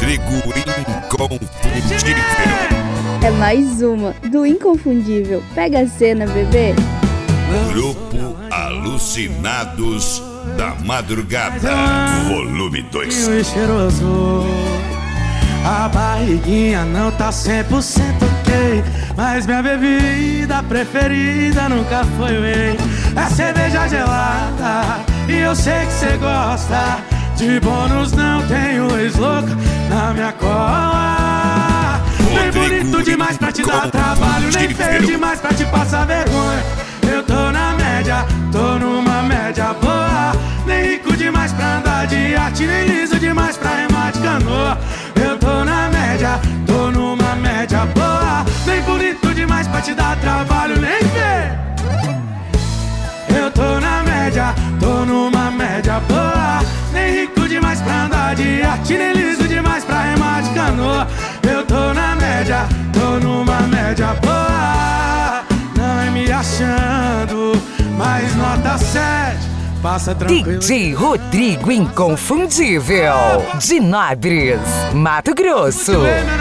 Rodrigo Inconfundível. É mais uma do Inconfundível. Pega a cena, bebê. Grupo Alucinados da Madrugada, volume 2. Cheiroso. A barriguinha não tá 100% ok, mas minha bebida preferida nunca foi whey. É cerveja gelada e eu sei que cê gosta. De bônus não tenho ex-louca na minha cola. Nem bonito demais pra te dar trabalho, nem feio demais pra te passar vergonha. Eu tô na média, tô numa média boa. Nem rico demais pra andar de iate, nem liso demais pra remar de canoa. Eu tô na média, tô numa média boa. Nem bonito demais pra te dar trabalho, nem feio. Eu tô na média, tô numa média boa. Nem rico demais pra andar de iate, nem liso demais pra remar de canoa. Eu tô na média, tô numa média boa. Não é me achando, mas nota 7. Passa tranquilo. DJ Rodrigo Inconfundível, de Nabres, Mato Grosso.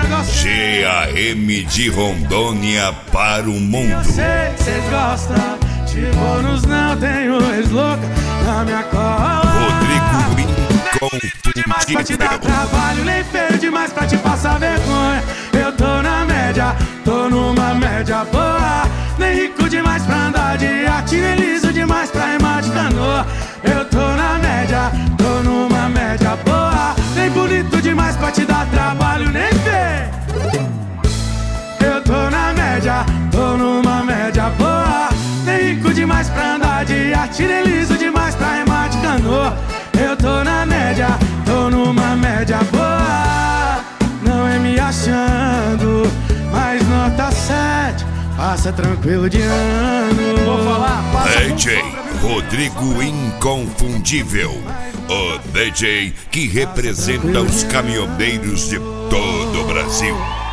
GAM de Rondônia para o mundo. Eu sei que cês gostam, de bônus não tenho ex-louca na minha cola. Rodrigo Demais pra te dar Inconfundível. trabalho, nem feio demais pra te passar vergonha. Eu tô na média, tô numa média boa. Nem rico demais pra andar de iate, nem liso demais pra remar de canoa. Eu tô na média, tô numa média boa. Nem bonito demais pra te dar trabalho, nem feio. Eu tô na média, tô numa média boa. Nem rico demais pra andar de iate, nem liso demais pra remar de canoa. Eu tô na média, tô numa média boa. Não é me achando, mas nota 7. Passa tranquilo de ano. Vou falar, passa DJ Rodrigo Inconfundível, o DJ que representa os caminhoneiros de todo o Brasil.